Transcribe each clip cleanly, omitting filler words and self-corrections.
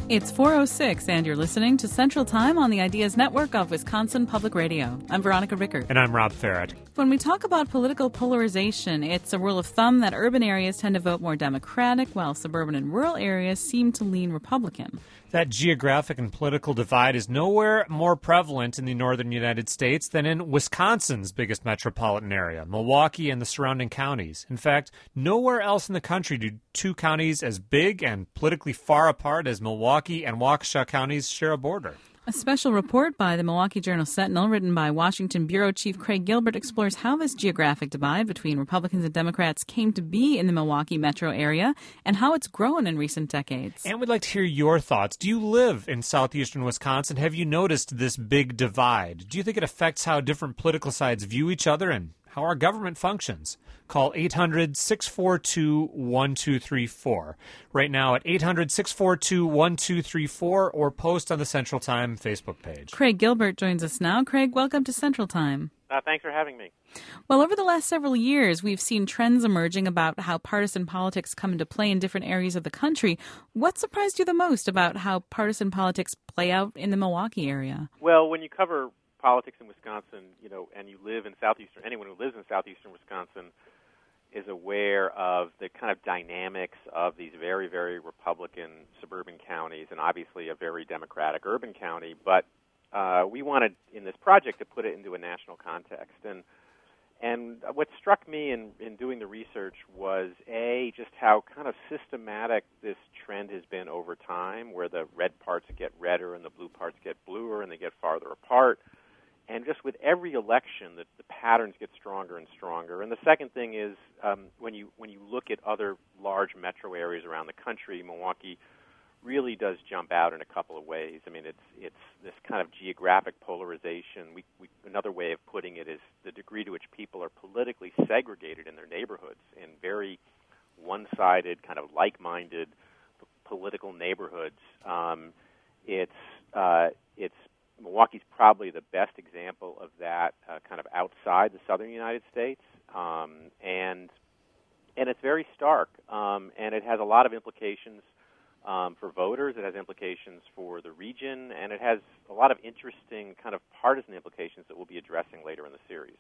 It's 4:06, and you're listening to Central Time on the Ideas Network of Wisconsin Public Radio. I'm Veronica Rickert. And I'm Rob Farrett. When we talk about political polarization, it's a rule of thumb that urban areas tend to vote more Democratic, while suburban and rural areas seem to lean Republican. That geographic and political divide is nowhere more prevalent in the northern United States than in Wisconsin's biggest metropolitan area, Milwaukee and the surrounding counties. In fact, nowhere else in the country do two counties as big and politically far apart as Milwaukee and Waukesha counties share a border. A special report by the Milwaukee Journal-Sentinel, written by Washington Bureau Chief Craig Gilbert, explores how this geographic divide between Republicans and Democrats came to be in the Milwaukee metro area and how it's grown in recent decades. And we'd like to hear your thoughts. Do you live in southeastern Wisconsin? Have you noticed this big divide? Do you think it affects how different political sides view each other and how our government functions? Call 800-642-1234. Right now at 800-642-1234 or post on the Central Time Facebook page. Craig Gilbert joins us now. Craig, welcome to Central Time. Thanks for having me. Well, over the last several years, we've seen trends emerging about how partisan politics come into play in different areas of the country. What surprised you the most about how partisan politics play out in the Milwaukee area? Well, when you cover politics in Wisconsin, and you live in anyone who lives in southeastern Wisconsin is aware of the kind of dynamics of these very, very Republican suburban counties and obviously a very Democratic urban county. But we wanted in this project to put it into a national context. And what struck me in doing the research was, just how kind of systematic this trend has been over time, where the red parts get redder and the blue parts get bluer and they get farther apart. And just with every election, the patterns get stronger and stronger. And the second thing is, when you look at other large metro areas around the country, Milwaukee really does jump out in a couple of ways. I mean, it's this kind of geographic polarization. Another way of putting it is the degree to which people are politically segregated in their neighborhoods in very one-sided, kind of like-minded political neighborhoods. Milwaukee's probably the best example of that kind of outside the southern United States, and it's very stark, and it has a lot of implications for voters. It has implications for the region, and it has a lot of interesting kind of partisan implications that we'll be addressing later in the series.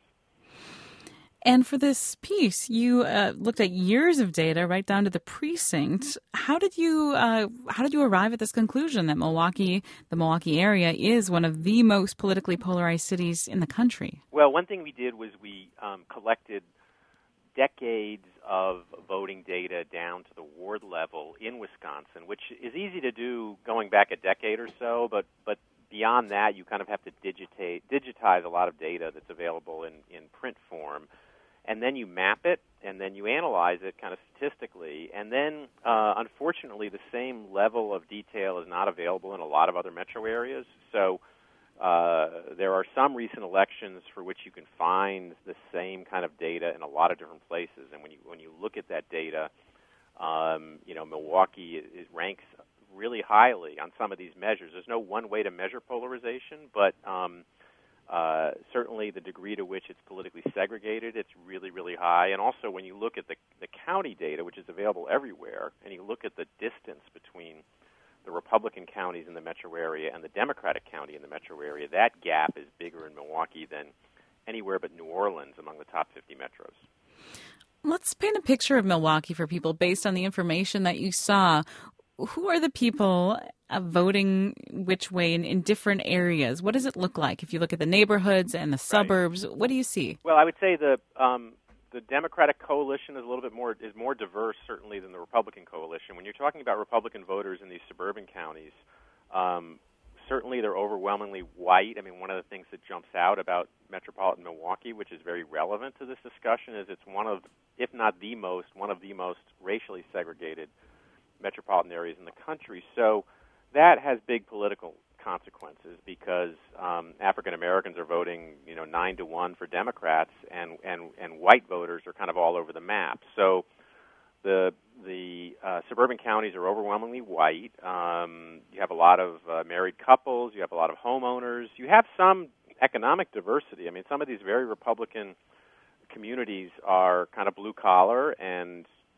And for this piece, you looked at years of data right down to the precinct. How did you arrive at this conclusion that the Milwaukee area is one of the most politically polarized cities in the country? Well, one thing we did was we collected decades of voting data down to the ward level in Wisconsin, which is easy to do going back a decade or so, but beyond that, you kind of have to digitize a lot of data that's available in print form. And then you map it, and then you analyze it kind of statistically. And then, unfortunately, the same level of detail is not available in a lot of other metro areas. So there are some recent elections for which you can find the same kind of data in a lot of different places. And when you look at that data, Milwaukee ranks really highly on some of these measures. There's no one way to measure polarization, but certainly the degree to which it's politically segregated, it's really, really high. And also when you look at the county data, which is available everywhere, and you look at the distance between the Republican counties in the metro area and the Democratic county in the metro area, that gap is bigger in Milwaukee than anywhere but New Orleans among the top 50 metros. Let's paint a picture of Milwaukee for people based on the information that you saw. Who are the people voting which way in different areas? What does it look like if you look at the neighborhoods and the suburbs? Right. What do you see? Well, I would say the Democratic coalition is more diverse certainly than the Republican coalition. When you're talking about Republican voters in these suburban counties, certainly they're overwhelmingly white. I mean, one of the things that jumps out about metropolitan Milwaukee, which is very relevant to this discussion, is it's one of the most racially segregated metropolitan areas in the country. So that has big political consequences because African Americans are voting, 9-1 for Democrats, and white voters are kind of all over the map. So the suburban counties are overwhelmingly white. You have a lot of married couples. You have a lot of homeowners. You have some economic diversity. I mean, some of these very Republican communities are kind of blue collar, and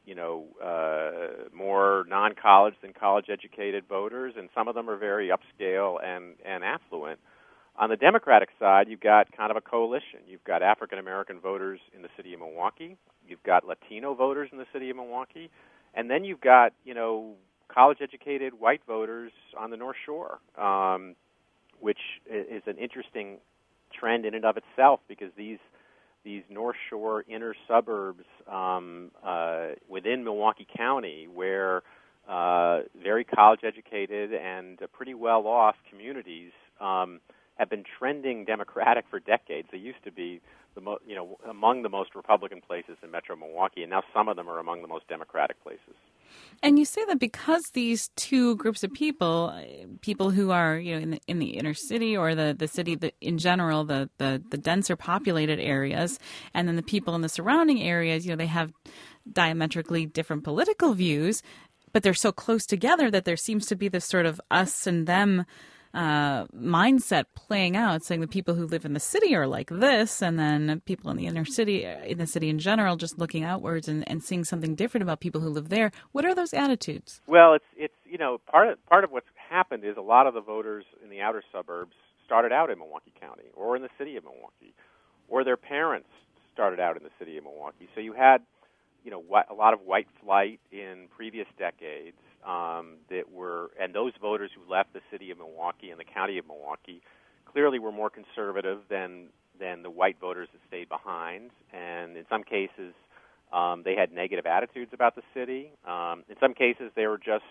more non-college than college-educated voters, and some of them are very upscale and affluent. On the Democratic side, you've got kind of a coalition. You've got African-American voters in the city of Milwaukee. You've got Latino voters in the city of Milwaukee. And then you've got, college-educated white voters on the North Shore, which is an interesting trend in and of itself, because these North Shore inner suburbs within Milwaukee County, where very college-educated and pretty well-off communities have been trending Democratic for decades. They used to be among the most Republican places in Metro Milwaukee, and now some of them are among the most Democratic places. And you say that because these two groups of people who are in the inner city, or the city in general, the denser populated areas, and then the people in the surrounding areas, they have diametrically different political views, but they're so close together that there seems to be this sort of us and them mindset playing out, saying the people who live in the city are like this, and then people in the inner city, in the city in general, just looking outwards and seeing something different about people who live there. What are those attitudes? Well, it's part of what's happened is a lot of the voters in the outer suburbs started out in Milwaukee County or in the city of Milwaukee, or their parents started out in the city of Milwaukee. So you had a lot of white flight in previous decades. And those voters who left the city of Milwaukee and the county of Milwaukee clearly were more conservative than the white voters that stayed behind. And in some cases, they had negative attitudes about the city. In some cases, they were just,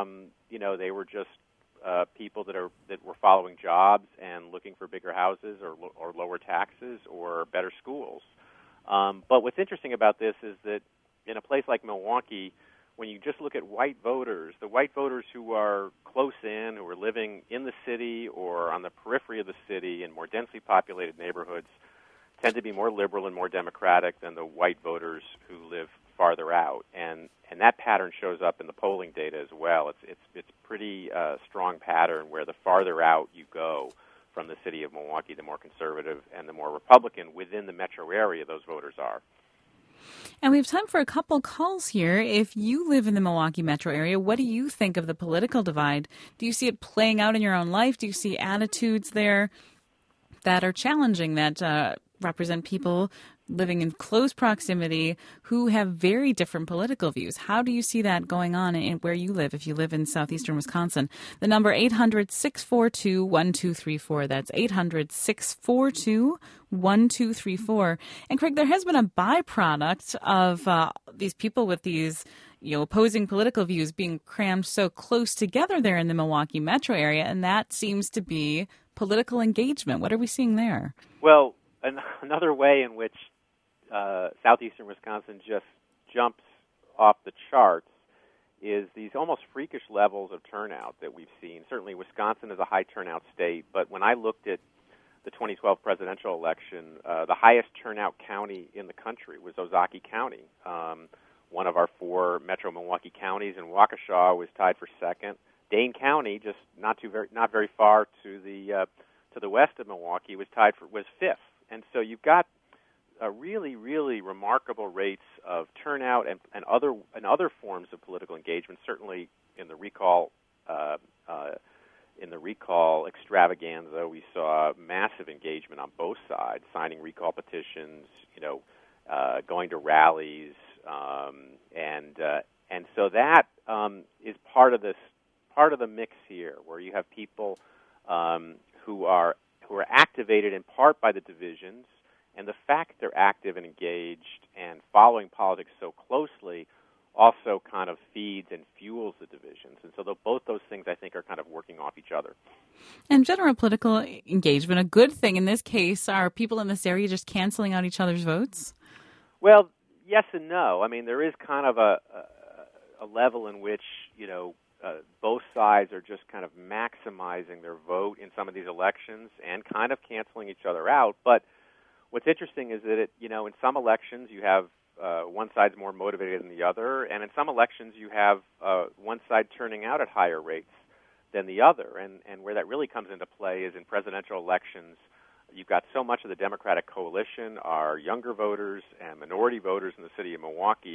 people that were following jobs and looking for bigger houses or lower taxes or better schools. But what's interesting about this is that in a place like Milwaukee, when you just look at white voters, the white voters who are close in, who are living in the city or on the periphery of the city in more densely populated neighborhoods, tend to be more liberal and more democratic than the white voters who live farther out. And that pattern shows up in the polling data as well. It's pretty strong pattern where the farther out you go from the city of Milwaukee, the more conservative and the more Republican within the metro area those voters are. And we have time for a couple calls here. If you live in the Milwaukee metro area, what do you think of the political divide? Do you see it playing out in your own life? Do you see attitudes there that are challenging, that represent people living in close proximity who have very different political views? How do you see that going on in where you live, if you live in southeastern Wisconsin? The number 800-642-1234. That's 800-642-1234. And Craig, there has been a byproduct of these people with these opposing political views being crammed so close together there in the Milwaukee metro area, and that seems to be political engagement. What are we seeing there? Well, another way in which southeastern Wisconsin just jumps off the charts is these almost freakish levels of turnout that we've seen. Certainly Wisconsin is a high turnout state, but when I looked at the 2012 presidential election, the highest turnout county in the country was Ozaukee County. One of our four metro Milwaukee counties, and Waukesha was tied for second. Dane County, just not very far to the west of Milwaukee, was fifth. And so you've got really, really remarkable rates of turnout and other forms of political engagement. Certainly in the recall extravaganza, we saw massive engagement on both sides, signing recall petitions, going to rallies, and so that is part of the mix here, where you have people who are activated in part by the divisions, and the fact they're active and engaged and following politics so closely also kind of feeds and fuels the divisions. And so both those things, I think, are kind of working off each other. And general political engagement, a good thing in this case, are people in this area just canceling out each other's votes? Well, yes and no. I mean, there is kind of a level in which, both sides are just kind of maximizing their vote in some of these elections and kind of canceling each other out. But what's interesting is that, in some elections you have one side's more motivated than the other, and in some elections you have one side turning out at higher rates than the other. And where that really comes into play is in presidential elections. You've got so much of the Democratic coalition are younger voters and minority voters in the city of Milwaukee,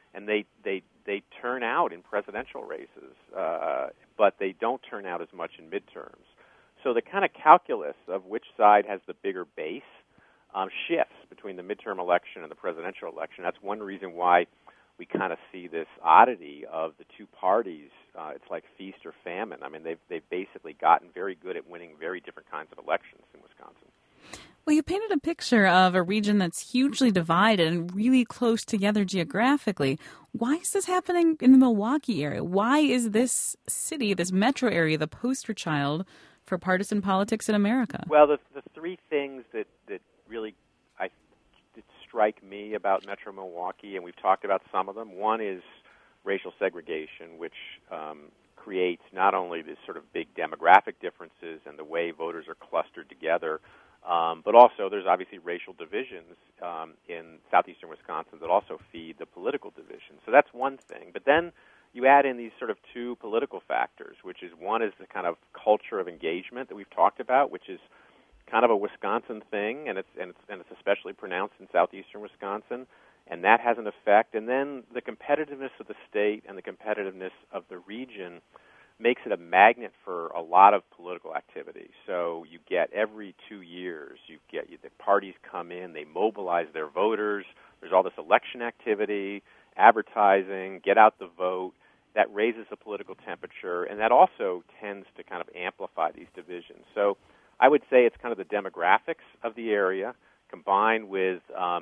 and they turn out in presidential races, but they don't turn out as much in midterms. So the kind of calculus of which side has the bigger base shifts between the midterm election and the presidential election. That's one reason why we kind of see this oddity of the two parties. It's like feast or famine. I mean, they've basically gotten very good at winning very different kinds of elections in Wisconsin. Well, you painted a picture of a region that's hugely divided and really close together geographically. Why is this happening in the Milwaukee area? Why is this city, this metro area, the poster child for partisan politics in America? Well, the three things that really that strike me about Metro Milwaukee, and we've talked about some of them. One is racial segregation, which creates not only these sort of big demographic differences and the way voters are clustered together, but also there's obviously racial divisions in southeastern Wisconsin that also feed the political division. So that's one thing. But then you add in these sort of two political factors, which is one is the kind of culture of engagement that we've talked about, which is kind of a Wisconsin thing, and it's especially pronounced in southeastern Wisconsin, and that has an effect. And then the competitiveness of the state and the competitiveness of the region makes it a magnet for a lot of political activity. So you get every 2 years, the parties come in, they mobilize their voters. There's all this election activity, advertising, get out the vote. That raises the political temperature, and that also tends to kind of amplify these divisions. So I would say it's kind of the demographics of the area combined with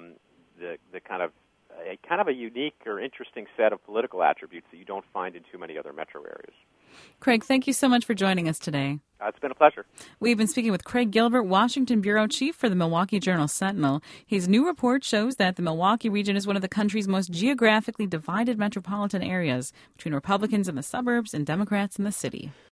the kind of a unique or interesting set of political attributes that you don't find in too many other metro areas. Craig, thank you so much for joining us today. It's been a pleasure. We've been speaking with Craig Gilbert, Washington Bureau Chief for the Milwaukee Journal-Sentinel. His new report shows that the Milwaukee region is one of the country's most geographically divided metropolitan areas between Republicans in the suburbs and Democrats in the city.